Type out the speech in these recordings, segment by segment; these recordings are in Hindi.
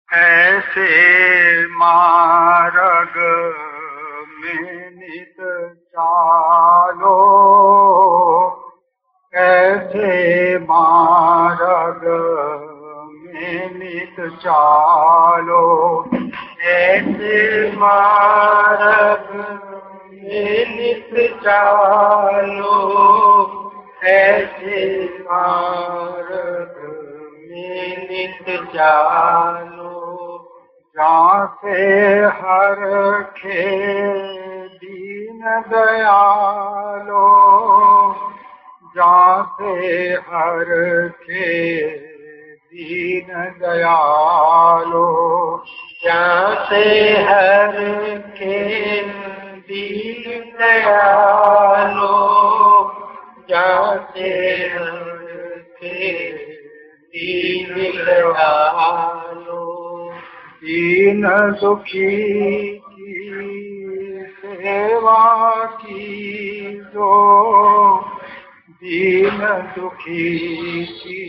ऐसे मार्ग में नित चालो, ऐसे मार्ग में नित चालो, ऐसे मार्ग में नित चालो, ऐसे मार्ग में नित चालो, जहाँ से हर खे दीन दयालो, जहाँ से हर खे दीन दयालो, जहाँ से हर खे दीन दयालो, जहाँ से हर खे दीन दयालो, दीन दुखी की सेवा की जो, दीन दुखी की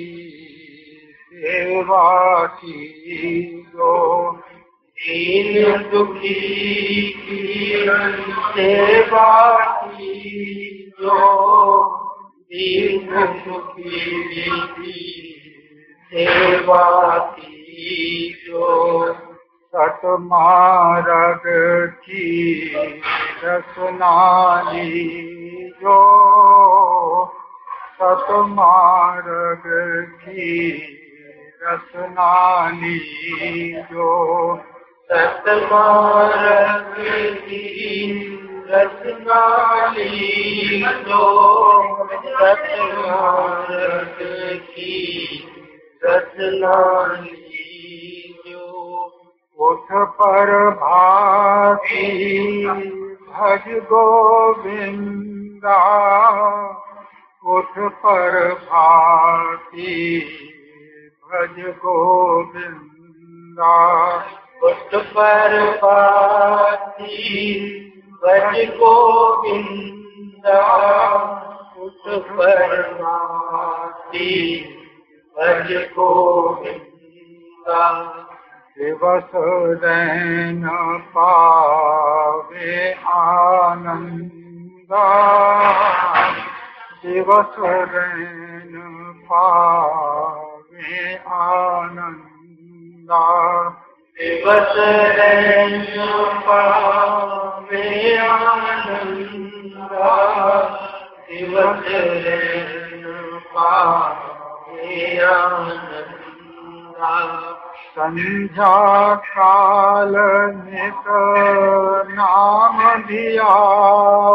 सेवा की जो, दीन दुखी की सेवा की जो, दीन दुखी की सेवा की जो, सतमार्ग की रसनाली जो, सतमार्ग की रसनाली जो, सतमार्ग की रसनाली जो, सतमार्ग की रसनाली जो, उठ पर भाती भज गोविंदा, उठ पर भाती भज गोविंदा, उठ पर भाती भज गोविंदा, उठ पर भाती भज गोविंदा, दिवस रैन पावे आनंदा, दिवस रैन पावे आनंदा, दिवस रैन पावे आनंदा, दिवस रैन पावे आनंदा, संध्या काल नित नाम धियाओ,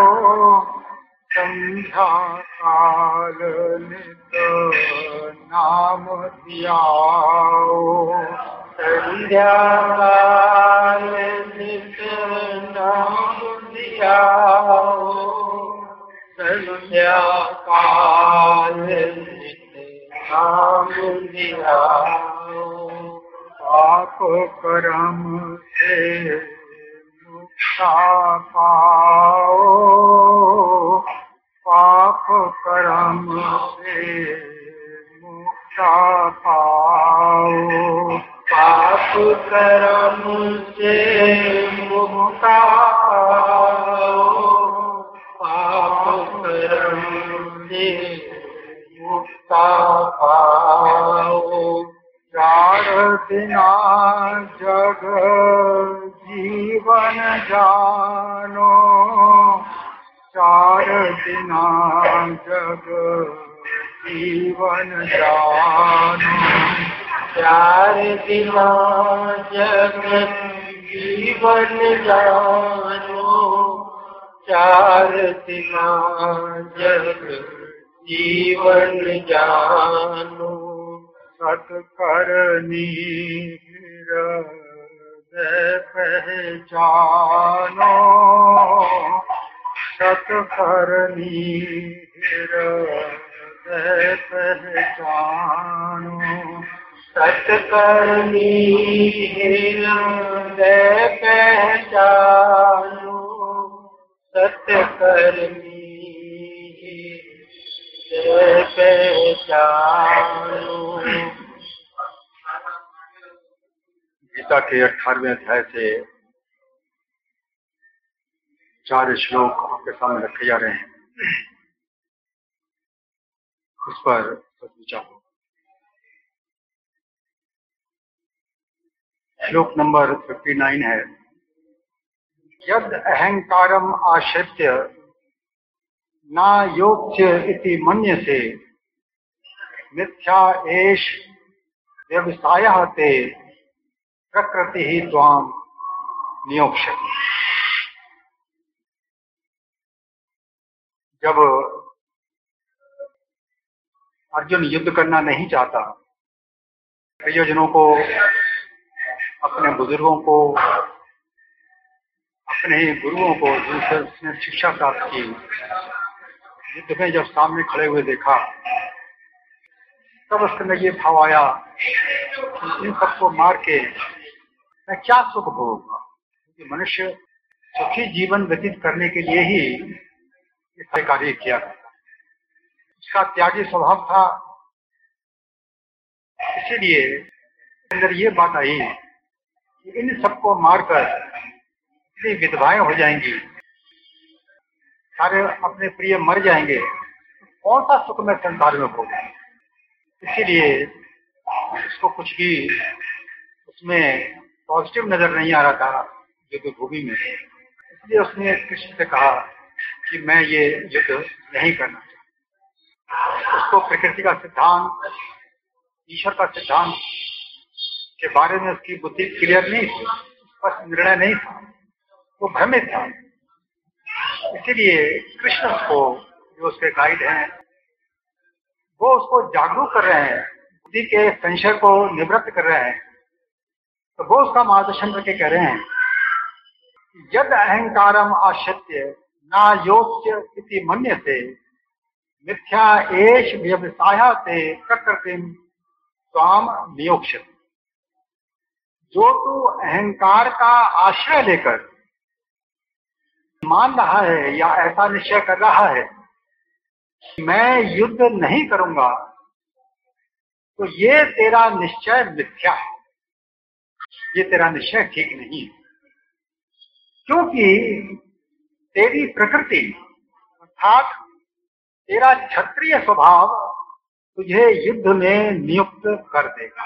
संध्या काल नित नाम धियाओ, संध्या काल नित नाम धियाओ, संध्या काल नित नाम धियाओ, पाप कर्म से मुक्ता पाओ, पाप कर्म से मुक्ता पाओ, पाप कर्म से मुक्ता पाओ, पाप कर्म से मुक्ता पाओ, चार दिना जग जीवन जानो, चार दिना जग जीवन जानो, चार दिना जग जीवन जानो, चार दिना जग जीवन जानो, सत्कर्मी हृदय पहचानो, सत्कर्मी हृदय पहचानो, सत्कर्मी हृदय पहचानो, सत्कर्मी पहचानो, गीता के 18वें अध्याय से 4 श्लोक आपके सामने रखे जा रहे हैं। उस पर विचार हो। श्लोक नंबर 59 है, यद अहंकारम आश्रित्य ना योच्य इति मन्यसे मिथ्या एष व्यवसायः ते प्रकृति ही त्वाम नियोक्ष्यति। जब अर्जुन युद्ध करना नहीं चाहता, प्रियजनों को, अपने बुजुर्गों को, अपने गुरुओं को जिनसे उसने शिक्षा प्राप्त की, युद्ध में जब सामने खड़े हुए देखा, तब उसके अंदर ये भाव आया कि इन सबको मार के मैं क्या सुख भोगूंगा। क्योंकि मनुष्य सुखी जीवन व्यतीत करने के लिए ही इस कार्य किया करता। उसका त्यागी स्वभाव था, इसीलिए अंदर ये बात आई कि इन सबको मारकर इतनी विधवाएं हो जाएंगी, सारे अपने प्रिय मर जाएंगे, कौन सा सुख में संसार में भोगूं। इसीलिए उसको कुछ भी उसमें पॉजिटिव नजर नहीं आ रहा था युद्ध भूमि में। इसलिए उसने कृष्ण से कहा कि मैं ये युद्ध नहीं करना चाहता। उसको प्रकृति का सिद्धांत, ईश्वर का सिद्धांत के बारे में उसकी बुद्धि क्लियर नहीं थी, स्पष्ट निर्णय नहीं था, वो भ्रमित था। इसीलिए कृष्ण उसको, जो उसके गाइड हैं, वो उसको जागरूक कर रहे हैं, बुद्धि के संशय को निवृत्त कर रहे हैं। तो वो उसका मार्गदर्शन करके कह रहे हैं, यद अहंकारम आश्रित्य ना योच्य इति मन्यसे मिथ्या एष व्यवसायः ते प्रकृतिम त्वाम नियोक्ष्यति। जो तू अहंकार का आश्रय लेकर मान रहा है या ऐसा निश्चय कर रहा है मैं युद्ध नहीं करूंगा, तो ये तेरा निश्चय मिथ्या है, ये तेरा निश्चय ठीक नहीं है। क्योंकि तेरी प्रकृति अर्थात तेरा क्षत्रिय स्वभाव तुझे युद्ध में नियुक्त कर देगा।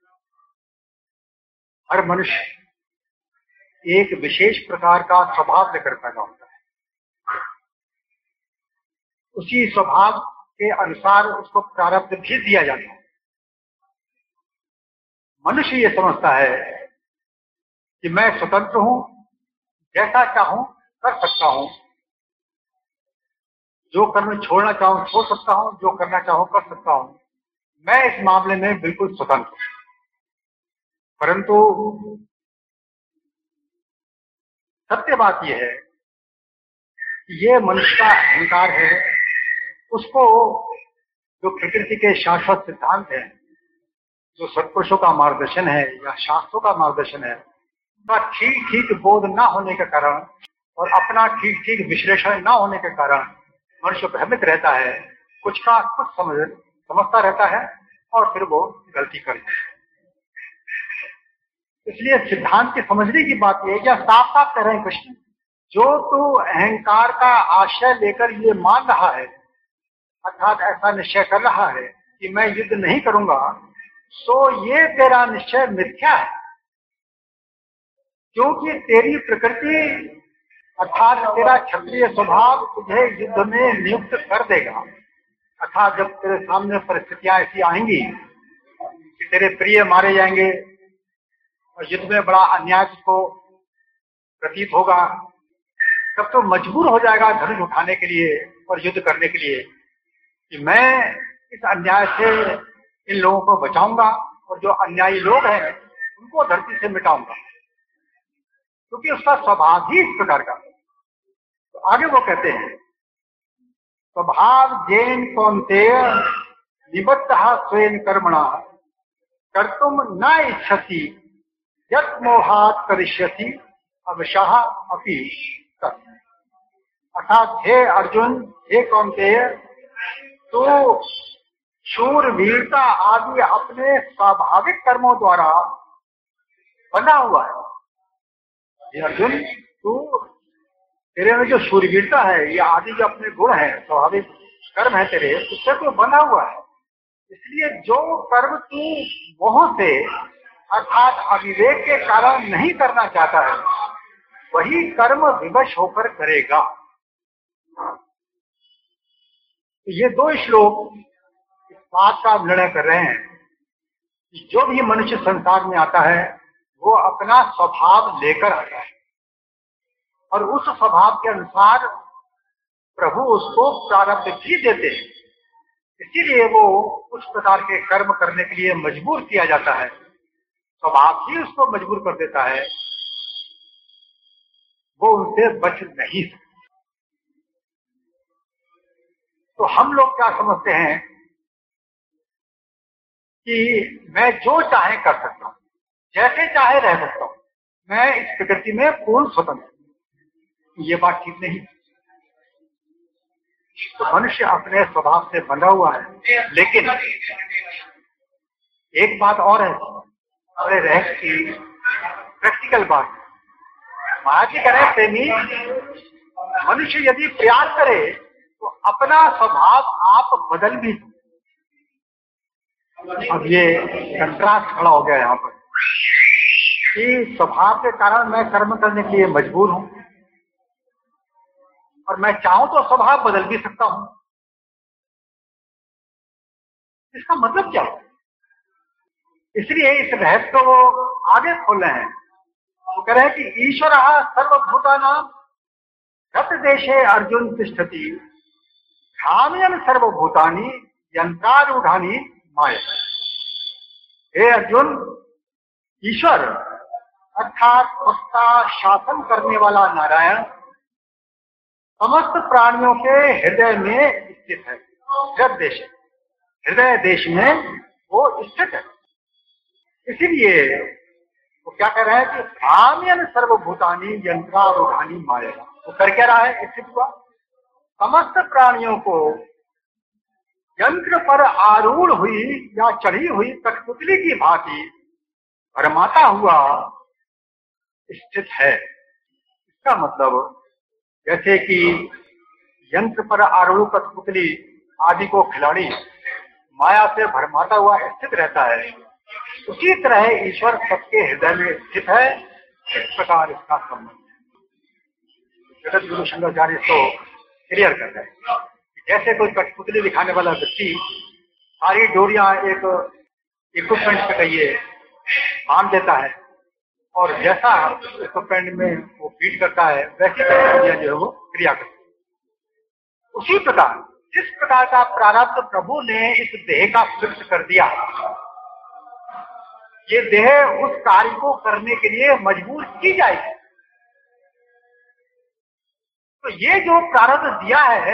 हर मनुष्य एक विशेष प्रकार का स्वभाव लेकर पैदा होता है, उसी स्वभाव के अनुसार उसको प्रारब्ध भी दिया जाता है। मनुष्य ये समझता है कि मैं स्वतंत्र हूं, जैसा चाहूं कर सकता हूं, जो कर्म छोड़ना चाहूं छोड़ सकता हूं, जो करना चाहूं कर सकता हूं, मैं इस मामले में बिल्कुल स्वतंत्र हूं। परंतु सत्य बात यह है कि ये मनुष्य का अहंकार है, उसको जो प्रकृति के शाश्वत सिद्धांत है, जो सत्पुरुषों का मार्गदर्शन है या शास्त्रों का मार्गदर्शन है, उसका ठीक ठीक बोध न होने के कारण और अपना ठीक ठीक विश्लेषण न होने के कारण मनुष्य भ्रमित रहता है, कुछ का कुछ समझता रहता है और फिर वो गलती करता है। इसलिए सिद्धांत की समझने की बात यह है कि साफ साफ कह रहे हैं कृष्ण, जो तू अहंकार का आश्रय लेकर ये मान रहा है, अर्थात ऐसा निश्चय कर रहा है कि मैं युद्ध नहीं करूंगा, तो ये तेरा निश्चय मिथ्या है। क्योंकि तेरी प्रकृति अर्थात तेरा क्षत्रिय स्वभाव तुझे युद्ध में नियुक्त कर देगा। अर्थात जब तेरे सामने परिस्थितियां ऐसी आएंगी कि तेरे प्रिय मारे जाएंगे और युद्ध में बड़ा अन्याय को प्रतीत होगा, तब तो मजबूर हो जाएगा धनुष उठाने के लिए और युद्ध करने के लिए कि मैं इस अन्याय से इन लोगों को बचाऊंगा और जो अन्यायी लोग हैं उनको धरती से मिटाऊंगा, क्योंकि उसका स्वभाव ही इस प्रकार का। तो आगे वो कहते हैं, स्वभाव जैन कौन्तेय निबद्धः स्वेन कर्मणा कर्तुम न इच्छसि यत् मोहात् करिष्यसि अवशः अपि तत्। अर्थात हे अर्जुन, हे कौन्तेय, तो शूर वीरता आदि अपने स्वाभाविक कर्मों द्वारा बना हुआ है। ये अर्जुन, तू तेरे में जो शूरवीरता है, ये आदि जो अपने गुण है, स्वाभाविक कर्म है तेरे, उससे तो बना हुआ है। इसलिए जो कर्म तू मोह से अर्थात अविवेक के कारण नहीं करना चाहता है, वही कर्म विवश होकर करेगा। तो ये दो श्लोक इस बात का निर्णय कर रहे हैं कि जो भी मनुष्य संसार में आता है वो अपना स्वभाव लेकर आता है और उस स्वभाव के अनुसार प्रभु उसको प्रारब्ध भी देते हैं। इसीलिए वो उस प्रकार के कर्म करने के लिए मजबूर किया जाता है, स्वभाव ही उसको मजबूर कर देता है, वो उनसे बच नहीं सकता। तो हम लोग क्या समझते हैं कि मैं जो चाहे कर सकता हूं, जैसे चाहे रह सकता हूं, मैं इस प्रकृति में पूर्ण स्वतंत्र हूं। ये बात ठीक नहीं। तो मनुष्य अपने स्वभाव से बंधा हुआ है, लेकिन एक बात और है, अरे रह की प्रैक्टिकल बात, महाराज जी कह रहे हैं प्रेमी मनुष्य यदि प्रयास करे तो अपना स्वभाव आप बदल भी। अब ये कंट्रास्ट खड़ा हो गया यहाँ पर कि स्वभाव के कारण मैं कर्म करने के लिए मजबूर हूं और मैं चाहूं तो स्वभाव बदल भी सकता हूं। इसका मतलब क्या है? इसलिए इस रहस्य को वो आगे खोल रहे हैं। वो कह रहे हैं कि ईश्वर सर्वभूतानां रत देशे अर्जुन तिष्ठति धाम्यन सर्वभूतानि यंत्रारूढ़ानि माया। हे अर्जुन, ईश्वर अर्थात सत्ता शासन करने वाला नारायण समस्त प्राणियों के हृदय में स्थित है। हृदय देश में वो स्थित है। इसीलिए वो क्या कह रहे हैं कि धाम्यन सर्वभूतानि यंत्रारूढ़ानि माया। वो कर क्या रहा है? स्थित हुआ समस्त प्राणियों को यंत्र पर आरूढ़ हुई या चढ़ी हुई कठपुतली की भांति भरमाता हुआ स्थित है। इसका मतलब जैसे कि यंत्र पर आरूढ़ कठपुतली आदि को खिलाड़ी माया से भरमाता हुआ स्थित रहता है, उसी तरह ईश्वर सबके हृदय में स्थित है। इस प्रकार इसका संबंध है। जगत गुरु शंकराचार्य इसको क्लियर कर रहे हैं। जैसे कोई कठपुतली दिखाने वाला व्यक्ति सारी डोरियां एक इक्विपमेंट पे कहिए बांध देता है और जैसा इक्विपमेंट में वो फीड करता है वैसी कठपुतलियां जो है वो क्रिया करती है। उसी प्रकार जिस प्रकार का प्रारब्ध प्रभु ने इस देह का फिक्स कर दिया, ये देह उस कार्य को करने के लिए मजबूर की जाएगी। तो ये जो प्रारब्ध दिया है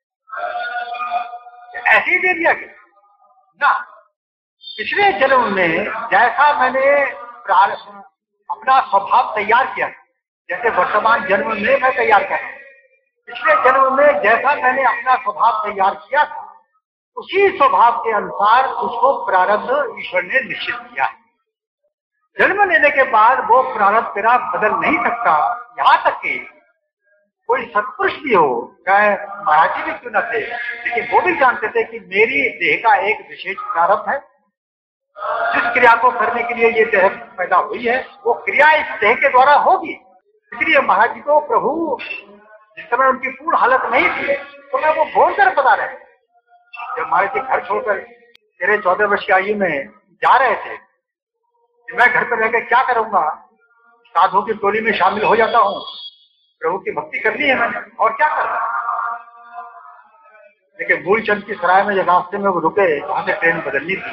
ऐसे ही दे दिया गया ना। पिछले जन्म में जैसा मैंने अपना स्वभाव तैयार किया, जैसे वर्तमान जन्म में मैं तैयार कर रहा हूं, पिछले जन्म में जैसा मैंने अपना स्वभाव तैयार किया था उसी स्वभाव के अनुसार उसको प्रारब्ध ईश्वर ने निश्चित किया है। जन्म लेने के बाद वो प्रारब्ध तेरा बदल नहीं सकता। यहाँ तक कि कोई सत्पुरुष भी हो, चाहे महाराज जी भी क्यों न थे, लेकिन वो भी जानते थे कि मेरी देह का एक विशेष प्रारब्ध है। जिस क्रिया को करने के लिए ये देह पैदा हुई है वो क्रिया इस देह के द्वारा होगी। इसलिए महाराज जी को प्रभु जिस समय उनकी पूर्ण हालत नहीं थी तो मैं वो बोल कर बता रहे थे। जब महाराज जी घर छोड़कर 13-14 वर्ष की आयु में जा रहे थे, मैं घर पर रहकर क्या करूंगा, साधुओं की टोली में शामिल हो जाता हूँ, प्रभु की भक्ति करनी है मैंने, और क्या करना। लेकिन मूलचंद की सराय में जब रास्ते में वो रुके, वहां से ट्रेन बदलनी थी,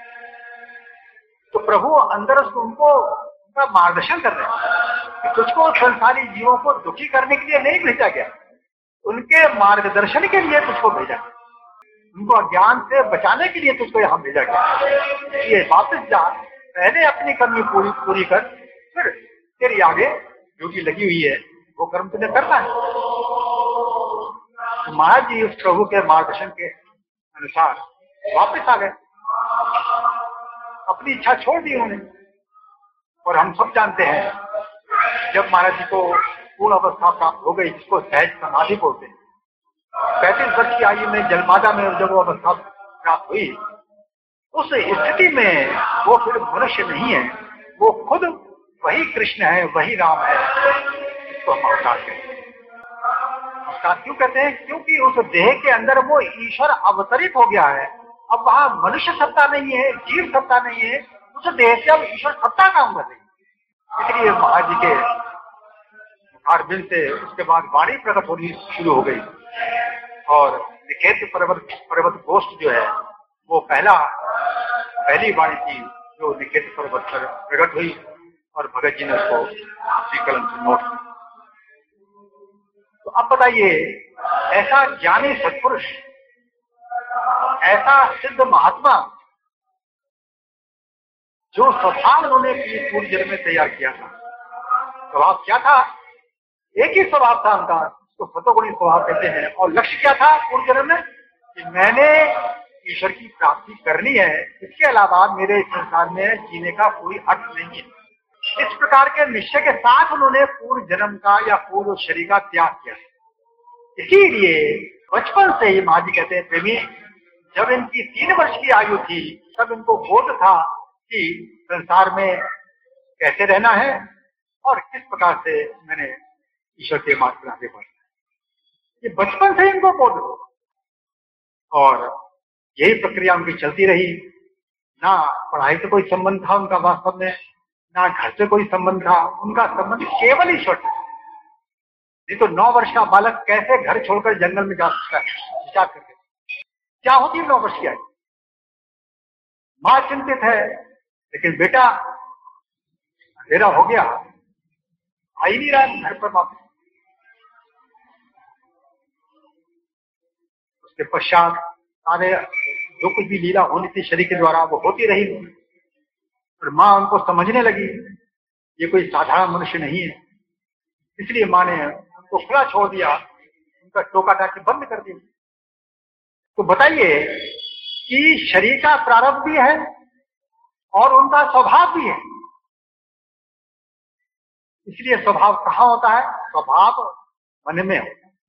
तो प्रभु अंदर उनको उनका मार्गदर्शन कर रहे हैं कि तुझको संसारी जीवों को दुखी करने के लिए नहीं भेजा गया, उनके मार्गदर्शन के लिए तुझको भेजा गया, उनको अज्ञान से बचाने के लिए तुझको यहाँ भेजा गया। ये वापस जा, पहले अपनी कर्म पूरी कर, फिर तेरी आगे ड्यूटी लगी हुई है वो कर्म तुझे करना है। तो महाराज जी उस प्रभु के मार्गदर्शन के अनुसार वापस आ गए, अपनी इच्छा छोड़ दी उन्होंने और हम सब जानते हैं, जब महाराज जी को पूर्ण अवस्था प्राप्त हो गई, जिसको सहज समाधि बोलते हैं, 35 वर्ष की आयु में जलमादा में जब वो अवस्था प्राप्त हुई, उस स्थिति में वो फिर मनुष्य नहीं है, वो खुद वही कृष्ण है, वही राम है। इसको हम अवतार कहते हैं। अवतार क्यों कहते हैं? क्योंकि उस देह के अंदर वो ईश्वर अवतरित हो गया है। अब वहां मनुष्य सत्ता नहीं है, जीव सत्ता नहीं है, उस देह से अब ईश्वर सत्ता काम कर रही है। इसलिए महाराज जी के मुखारबिंद से उसके बाद वाणी प्रकट होनी शुरू हो गई और निकेत पर्वत गोष्ठ जो है वो पहली वाणी थी जो निकेत पर्वत पर प्रकट हुई और भगत जी ने उसको अपनी कलम से नोट किया। तो अब बताइए, ऐसा ज्ञानी सत्पुरुष, ऐसा सिद्ध महात्मा जो स्वभाव उन्होंने पूर्व जन्म में तैयार किया था, स्वभाव क्या था? एक ही स्वभाव था उनका, उसको सतोगुणी स्वभाव कहते हैं। और लक्ष्य क्या था पूर्व जन्म में? कि मैंने ईश्वर की प्राप्ति करनी है, इसके अलावा मेरे संसार में जीने का कोई अर्थ नहीं है। इस प्रकार के निश्चय के साथ उन्होंने पूर्व जन्म का या पूर्व शरीर का त्याग किया। इसीलिए बचपन से ही महाजी कहते हैं, प्रेमी, जब इनकी 3 वर्ष की आयु थी तब इनको बोध था कि संसार में कैसे रहना है और किस प्रकार से मैंने ईश्वर के मार्ग पर आगे बढ़ना है। ये बचपन से इनको बोध हो और यही प्रक्रिया उनकी चलती रही। ना पढ़ाई से कोई संबंध था उनका वास्तव में, ना घर से कोई संबंध था, उनका संबंध केवल ईश्वर से। नहीं तो 9 वर्ष का बालक कैसे घर छोड़कर जंगल में जा सकता है? विचार करके क्या होती है 9 वर्ष की आयु? मां चिंतित है, लेकिन बेटा अंधेरा हो गया, आ ही नहीं रहा घर पर वापस। उसके पश्चात सारे जो कुछ भी लीला होनी थी शरीर के द्वारा वो होती रही और मां उनको समझने लगी ये कोई साधारण मनुष्य नहीं है। इसलिए मां ने उनको खुला छोड़ दिया, उनका टोका टाकी बंद कर दी। तो बताइए कि शरीर का प्रारंभ भी है और उनका स्वभाव भी है। इसलिए स्वभाव कहाँ होता है? स्वभाव मन में होता है।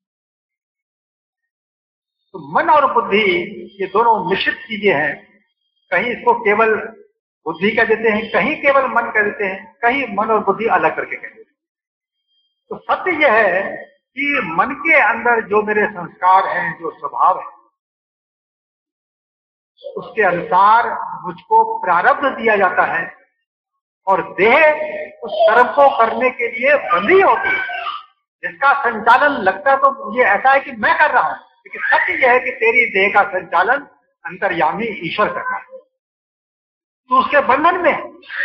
तो मन और बुद्धि ये दोनों मिश्रित चीजें हैं। कहीं इसको केवल बुद्धि कह देते हैं, कहीं केवल मन कह देते हैं, कहीं मन और बुद्धि अलग करके कह देते हैं। तो सत्य यह है कि मन के अंदर जो मेरे संस्कार हैं, जो स्वभाव है, उसके अनुसार मुझको प्रारब्ध दिया जाता है और देह उस कर्म को करने के लिए बंधी होती है, जिसका संचालन लगता तो मुझे ऐसा है कि मैं कर रहा हूं, लेकिन सत्य यह है कि तेरी देह का संचालन अंतर्यामी ईश्वर कर रहा है, तो उसके बंधन में।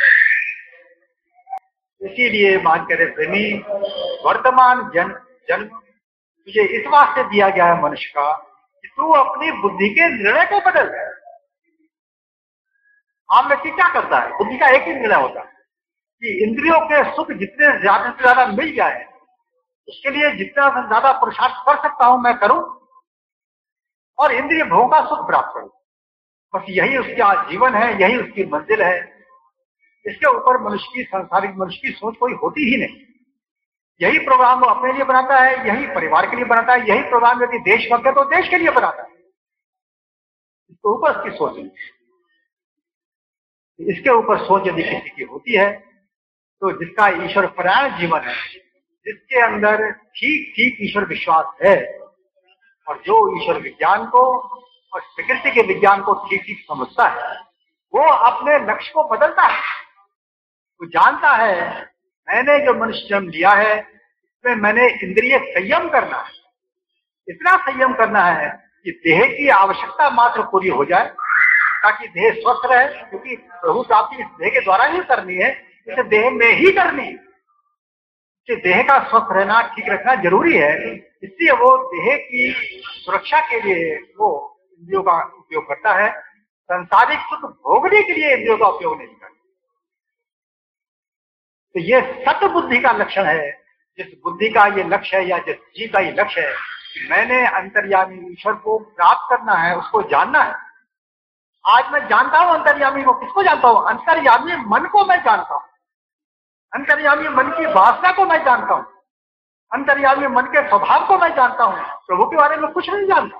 इसीलिए मान करे प्रेमी, वर्तमान जन्म तुझे इस वास्ते दिया गया है मनुष्य का कि तू अपनी बुद्धि के निर्णय को बदल दे। आम व्यक्ति क्या करता है? बुद्धि का एक ही निर्णय होता है कि इंद्रियों के सुख जितने ज्यादा से ज्यादा मिल जाए, उसके लिए जितना ज्यादा पुरुषार्थ कर सकता हूं मैं करूं और इंद्रिय भोग का सुख प्राप्त करूं। बस यही उसका जीवन है, यही उसकी मंजिल है। इसके ऊपर मनुष्य की, सांसारिक मनुष्य की सोच कोई होती ही नहीं। यही प्रोग्राम वो अपने लिए बनाता है, यही परिवार के लिए बनाता है, यही प्रोग्राम यदि देशभक्त है तो देश के लिए बनाता है। इसके ऊपर उसकी सोच है। इसके ऊपर सोच यदि किसी की होती है तो जिसका ईश्वर परायण जीवन है, जिसके अंदर ठीक ठीक ईश्वर विश्वास है और जो ईश्वर विज्ञान को और प्रकृति के विज्ञान को ठीक ठीक समझता है, वो अपने लक्ष्य को बदलता है। वो जानता है मैंने जो मनुष्य जन्म लिया है इसमें मैंने इंद्रिय संयम करना है, इतना संयम करना है कि देह की आवश्यकता मात्र पूरी हो जाए ताकि देह स्वस्थ रहे, क्योंकि प्रभु प्राप्ति इस देह के द्वारा ही करनी है, इसे देह में ही करनी है। इससे देह का स्वस्थ रहना, ठीक रखना जरूरी है। इसलिए वो देह की सुरक्षा के लिए वो इंद्रियों का उपयोग करता है, सांसारिक सुख भोगने के लिए इंद्रियों का उपयोग नहीं करता। तो ये सत बुद्धि का लक्षण है। जिस बुद्धि का ये लक्ष्य है या जिस जीव का ये लक्ष्य है कि मैंने अंतर्यामी ईश्वर को प्राप्त करना है, उसको जानना है। आज मैं जानता हूं अंतर्यामी को, किसको जानता हूं? अंतर्यामी मन को मैं जानता हूं। अंतर्यामी मन की वासना को मैं जानता हूं, अंतर्यामी मन के स्वभाव को मैं जानता हूं, प्रभु के बारे में कुछ नहीं जानता।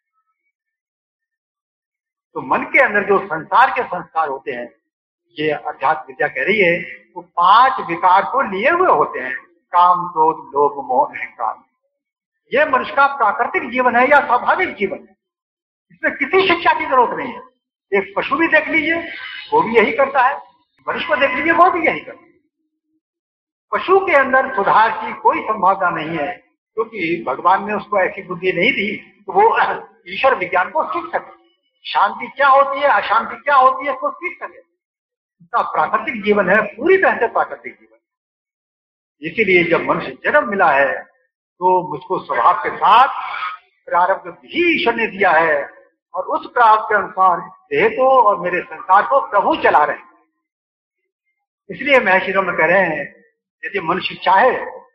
तो मन के अंदर जो संसार के संस्कार होते हैं, ये अध्यात्म विद्या कह रही है, वो 5 विकार को लिए हुए होते हैं, काम, क्रोध, लोभ, मोह, अहंकार। ये मनुष्य का प्राकृतिक जीवन है या स्वाभाविक जीवन है, इसमें किसी शिक्षा की जरूरत नहीं है। एक पशु भी देख लीजिए, वो भी यही करता है, मनुष्य को देख लीजिए, वो भी यही करता है। पशु के अंदर सुधार की कोई संभावना नहीं है, क्योंकि भगवान ने उसको ऐसी बुद्धि नहीं दी तो वो ईश्वर विज्ञान को सीख सके, शांति क्या होती है, अशांति क्या होती है, इसको सीख सके। उसका प्राकृतिक जीवन है, पूरी तरह से प्राकृतिक जीवन। इसीलिए जब मनुष्य जन्म मिला है तो मुझको स्वभाव के साथ प्रारब्ध भी ईश्वर ने दिया है, और उस प्रारब्ध के अनुसार देह को और मेरे संसार को प्रभु चला रहे हैं। इसलिए महर्षि रमन कह रहे हैं, यदि मनुष्य चाहे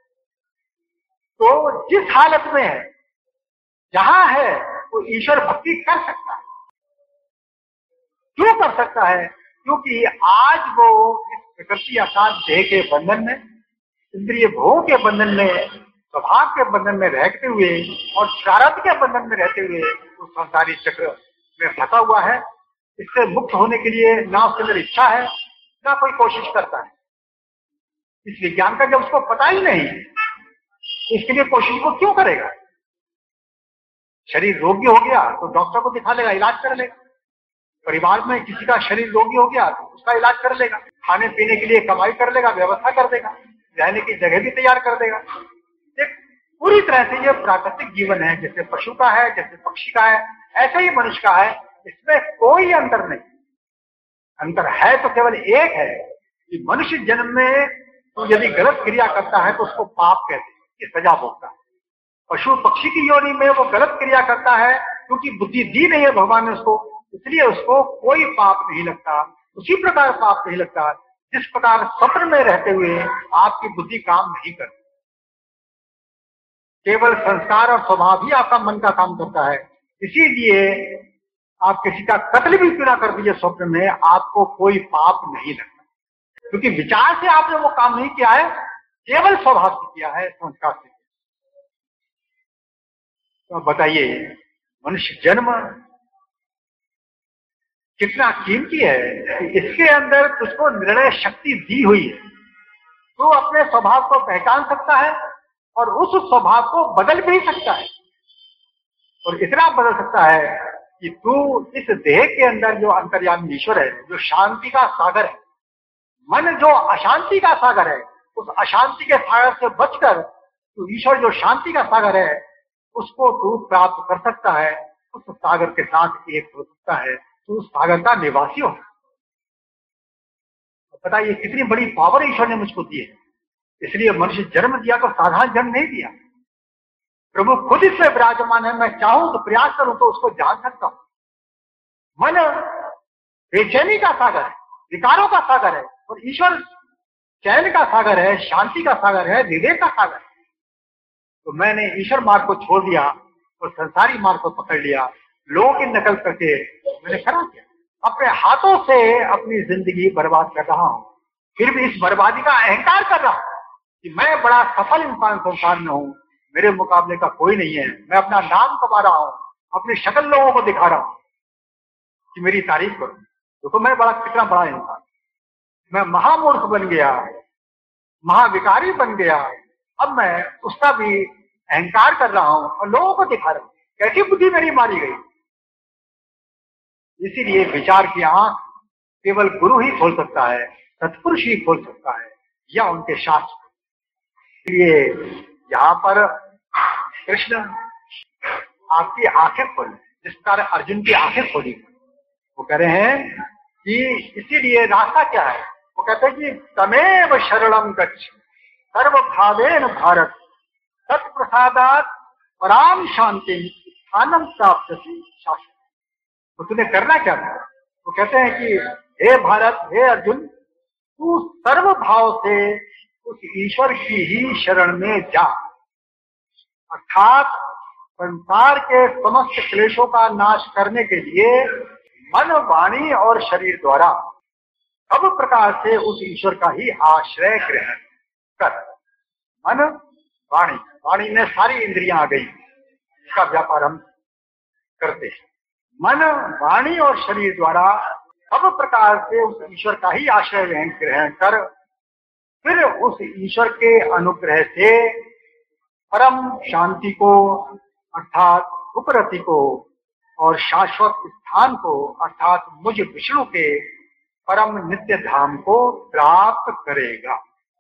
तो जिस हालत में है, जहां है, वो ईश्वर भक्ति कर सकता है। क्यों कर सकता है? क्योंकि आज वो इस प्रकृति आकार देह के बंधन में, इंद्रिय भोग के बंधन में, स्वभाव के बंधन में रहते हुए और प्रारब्ध के बंधन में रहते हुए वो संसारी चक्र में फंसा हुआ है। इससे मुक्त होने के लिए ना उसके अंदर इच्छा है, ना कोई कोशिश करता है। इस विज्ञान का जब उसको पता ही नहीं, इसके लिए कोशिश वो क्यों करेगा? शरीर रोगी हो गया तो डॉक्टर को दिखा लेगा, इलाज कर लेगा। परिवार में किसी का शरीर रोगी हो गया तो उसका इलाज कर लेगा, खाने पीने के लिए कमाई कर लेगा, व्यवस्था कर देगा, रहने की जगह भी तैयार कर देगा। एक पूरी तरह से ये प्राकृतिक जीवन है, जैसे पशु का है, जैसे पक्षी का है, ऐसे ही मनुष्य का है। इसमें कोई अंतर नहीं। अंतर है तो केवल एक है कि मनुष्य जन्म में तो यदि गलत क्रिया करता है तो उसको पाप कहते हैं, कि सजा भोगता है। पशु पक्षी की योनि में वो गलत क्रिया करता है क्योंकि बुद्धि दी नहीं है भगवान ने उसको, इसलिए उसको कोई पाप नहीं लगता। उसी प्रकार पाप नहीं लगता जिस प्रकार स्वप्न में रहते हुए आपकी बुद्धि काम नहीं करती। केवल संस्कार और स्वभाव ही आपका मन का काम करता है। इसीलिए आप किसी का कत्ल भी क्यों ना कर दीजिए स्वप्न में, आपको कोई पाप नहीं लगता, क्योंकि विचार से आपने वो काम नहीं किया है, केवल स्वभाव से किया है, संस्कार से। तो बताइए, मनुष्य जन्म कितना कीमती है कि इसके अंदर तुझको निर्णय शक्ति दी हुई है। तो अपने स्वभाव को पहचान सकता है और उस स्वभाव को बदल भी सकता है, और इतना बदल सकता है कि तू इस देह के अंदर जो अंतर्यामी ईश्वर है, जो शांति का सागर है, मन जो अशांति का सागर है, उस अशांति के सागर से बचकर तू ईश्वर जो शांति का सागर है उसको तू प्राप्त कर सकता है। उस सागर के साथ एक हो सकता है, तू उस सागर का निवासी हो। पता ये कितनी बड़ी पावर ईश्वर ने मुझको दी है। इसलिए मनुष्य जन्म दिया तो साधारण जन्म नहीं दिया, प्रभु खुद इसमें विराजमान है। मैं चाहूं तो प्रयास करूं तो उसको जान सकता हूं। मन बेचैनी का सागर है, विकारों का सागर है, और ईश्वर चैन का सागर है, शांति का सागर है, विवेक का सागर है। तो मैंने ईश्वर मार्ग को छोड़ दिया और संसारी मार्ग को पकड़ लिया, लोगों की नकल करके मैंने खड़ा किया। अपने हाथों से अपनी जिंदगी बर्बाद कर रहा हूं, फिर भी इस बर्बादी का अहंकार कर रहा हूं कि मैं बड़ा सफल इंसान संसार में हूं, मेरे मुकाबले का कोई नहीं है। मैं अपना नाम कमा रहा हूं, अपनी शक्ल लोगों को दिखा रहा हूं कि मेरी तारीफ करो, देखो मैं बड़ा कितना बड़ा इंसान। मैं महामूर्ख बन गया, महाविकारी बन गया। अब मैं उसका भी अहंकार कर रहा हूं और लोगों को दिखा रहा हूं। कैसी बुद्धि मेरी मारी गई। इसीलिए विचार की आंख केवल गुरु ही खोल सकता है, सत्पुरुष ही खोल सकता है, या उनके शास्त्र। इसलिए यहाँ पर कृष्ण आपकी आंखें खोले, जिस प्रकार अर्जुन की आंखें खोली। वो कह रहे हैं कि इसीलिए रास्ता क्या है। वो कहते हैं कि तमेव शरणम गच्छ सर्वभावेन भारत तत्प्रसादात् पराम शांति स्थानम प्राप्स्यसि शाश्वत। तो तुम्हें करना क्या था? वो कहते हैं कि हे भारत, हे अर्जुन, तू सर्वभाव से उस ईश्वर की ही शरण में जा, अर्थात संसार के समस्त क्लेशों का नाश करने के लिए मन, वाणी और शरीर द्वारा सब प्रकार से उस ईश्वर का ही आश्रय ग्रहण कर। मन वाणी, वाणी में सारी इंद्रियां आ गई, इसका व्यापार हम करते हैं। मन वाणी और शरीर द्वारा सब प्रकार से उस ईश्वर का ही आश्रय ग्रहण कर, फिर उस ईश्वर के अनुग्रह से परम शांति को अर्थात उपरति को और शाश्वत स्थान को अर्थात मुझ विष्णु के परम नित्य धाम को प्राप्त करेगा।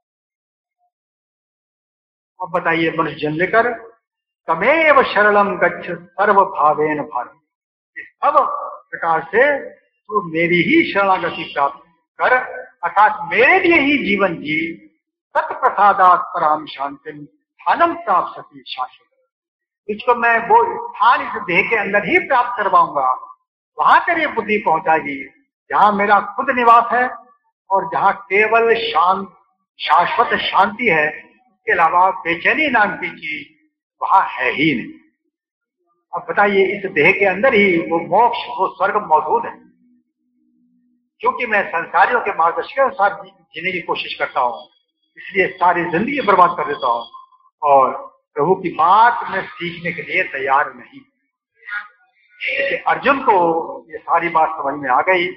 अब बताइए मनुष्य जन्म लेकर तमेव शरणम गच्छ सर्व भावेन भारत, इस सब प्रकार से तू मेरी ही शरणागति प्राप्त कर अर्थात मेरे लिए ही जीवन जी। तत्प्रसादात् पराम शांति स्थानम प्राप्त सती शाश्वत, इसको मैं वो स्थान इस देह के अंदर ही प्राप्त करवाऊंगा, वहां तेरी बुद्धि पहुंचाएगी जहां मेरा खुद निवास है और जहां केवल शांत शाश्वत शांति है, इसके अलावा बेचैनी नाम की चीज वहां है ही नहीं। अब बताइए इस देह के अंदर ही वो मोक्ष वो स्वर्ग मौजूद है। क्योंकि मैं संसारियों के मार्गदर्शन के अनुसार जीने की कोशिश करता हूँ, इसलिए सारी जिंदगी बर्बाद कर देता हूँ और प्रभु की बात में सीखने के लिए तैयार नहीं। अर्जुन को ये सारी बात समझ में आ गई,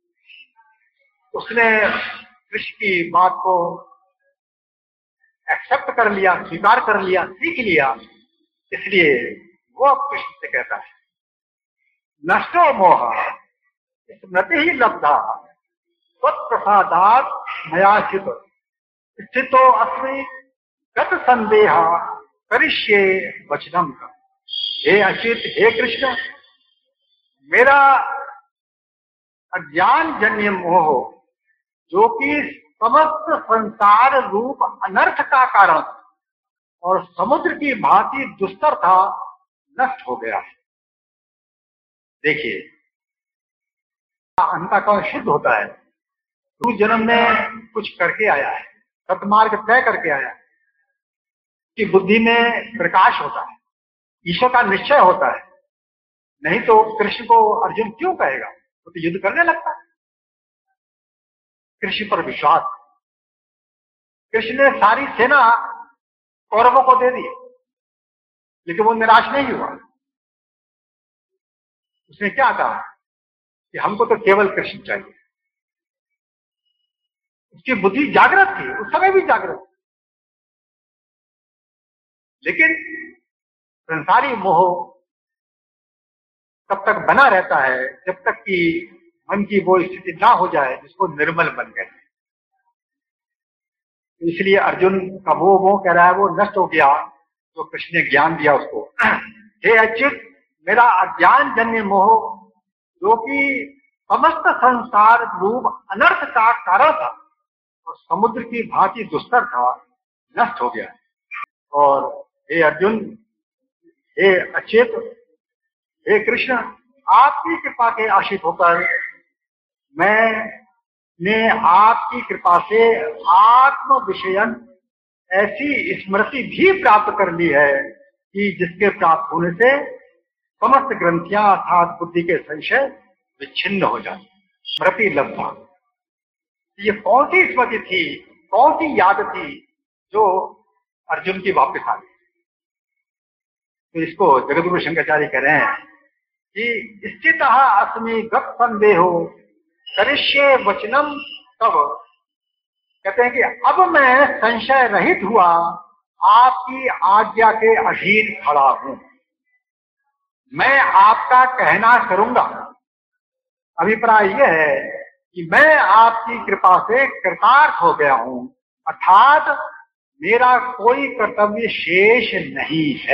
उसने कृष्ण की बात को एक्सेप्ट कर लिया, स्वीकार कर लिया, सीख लिया। इसलिए वो अब कृष्ण से कहता है नष्टो मोह स्मृति ही लब्धा तत्प्रसादात् मया स्थितो अस्मि गत संदेह करिष्ये वचनम का। हे अच्युत, हे कृष्ण, मेरा अज्ञान जन्य मोह जो कि समस्त संसार रूप अनर्थ का कारण और समुद्र की भांति दुस्तर था, नष्ट हो गया है। देखिए अंतःकरण शुद्ध होता है, तू जन्म में कुछ करके आया है, सत्मार्ग तय करके आया है, कि बुद्धि में प्रकाश होता है, ईश्वर का निश्चय होता है। नहीं तो कृष्ण को अर्जुन क्यों कहेगा, वो तो युद्ध करने लगता है। कृष्ण पर विश्वास, कृष्ण ने सारी सेना कौरवों को दे दी, लेकिन वो निराश नहीं हुआ। उसने क्या कहा कि हमको तो केवल कृष्ण चाहिए। उसकी बुद्धि जागृत थी, उस समय भी जागृत थी, लेकिन संसारी मोह तब तक बना रहता है जब तक कि मन की वो स्थिति ना हो जाए जिसको निर्मल बन गए। इसलिए अर्जुन का वो मोह कह रहा है वो नष्ट हो गया, तो कृष्ण ने ज्ञान दिया उसको। हे अच्युत, मेरा अज्ञान जन्य मोह जो कि समस्त संसार रूप अनर्थ का कारण था और समुद्र की भांति दुस्तर था, नष्ट हो गया। और हे अर्जुन, हे अच्युत, हे कृष्ण, आपकी कृपा के आश्रित होकर मैंने आपकी कृपा से आत्म विषयन ऐसी स्मृति भी प्राप्त कर ली है कि जिसके प्राप्त होने से समस्त ग्रंथियां अर्थात बुद्धि के संशय विच्छिन्न हो जाती। स्मृति लब्धा, ये कौन सी स्मृति थी, कौन सी याद थी जो अर्जुन की वापस आ गई। तो इसको जगद्गुरु शंकराचार्य कह रहे हैं कि स्थितः अस्मि गत संदेहो करिष्ये वचनम तब। कहते हैं कि अब मैं संशय रहित हुआ, आपकी आज्ञा के अधीन खड़ा हूं, मैं आपका कहना करूंगा। अभिप्राय यह है कि मैं आपकी कृपा से कृतार्थ हो गया हूं, अर्थात मेरा कोई कर्तव्य शेष नहीं है।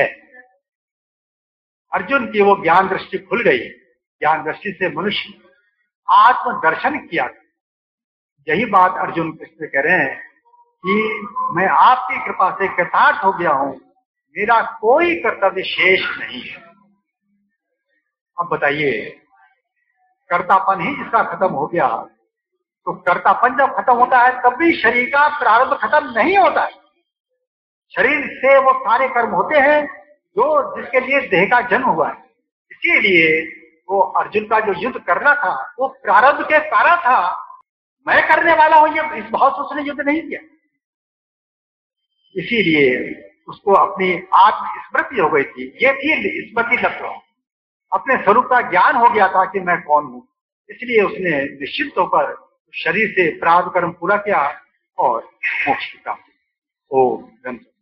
अर्जुन की वो ज्ञान दृष्टि खुल गई। ज्ञान दृष्टि से मनुष्य आत्म दर्शन किया। यही बात अर्जुन कृष्ण कह रहे हैं कि मैं आपकी कृपा से कृतार्थ हो गया हूं, मेरा कोई कर्तव्य शेष नहीं है। अब बताइए, कर्तापन ही जिसका खत्म हो गया, तो कर्तापन जब खत्म होता है तब भी शरीर का प्रारंभ खत्म नहीं होता है। शरीर से वो सारे कर्म होते हैं जो जिसके लिए देह का जन्म हुआ है। इसीलिए वो अर्जुन का जो युद्ध करना था वो प्रारब्ध के कारण था। मैं करने वाला हूं, ये इस भाव से उसने युद्ध नहीं किया। इसीलिए उसको अपनी आत्मस्मृति हो गई थी, ये थी स्मृति लब्ध, अपने स्वरूप का ज्ञान हो गया था कि मैं कौन हूं। इसलिए उसने निश्चित होकर शरीर से प्रारब्ध कर्म पूरा किया और मोक्ष की प्राप्ति। ओम।